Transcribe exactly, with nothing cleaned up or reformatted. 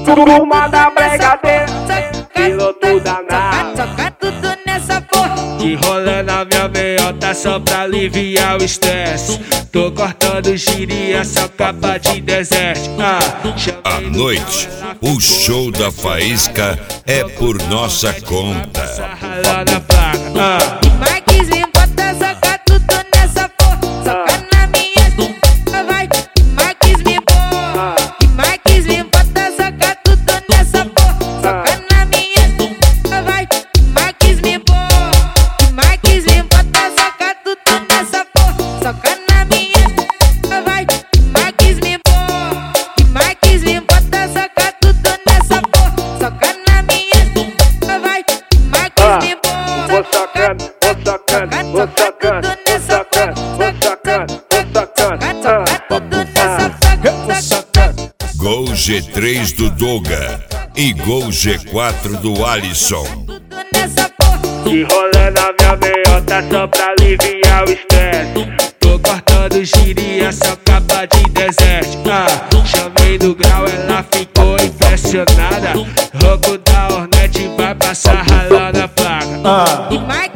Turma da brigadeira, piloto danado. Soca tudo nessa porra. Que rolê na minha meiota só pra aliviar o estresse. Tô cortando giria, só capa de deserto. Ah, À noite, o show da faísca é por nossa conta. Lá na placa. Ah. Marques me bota, soca tudo nessa porra. Soca na minha bunda, vai. Marques me bota. Marques me bota, soca tudo nessa porra. Soca na minha bunda, vai. Marques me bota. Marques me bota, soca tudo nessa porra. Soca na minha bunda, vai. Marques me bota. Marques me bota, soca tudo nessa porra. Soca na minha bunda, vai. Marques me bota. Vou sacando, vou sacando, vou sacando, vou sacando, vou sacando, vou sacando. Gol G três do Doga e Gol G quatro do Alisson. Que rolê na minha meiota só pra aliviar o estresse. Tô cortando giria, só capa de deserto. Ah, chamei do grau, ela ficou impressionada. Rouco da Hornet vai passar ralando a placa. E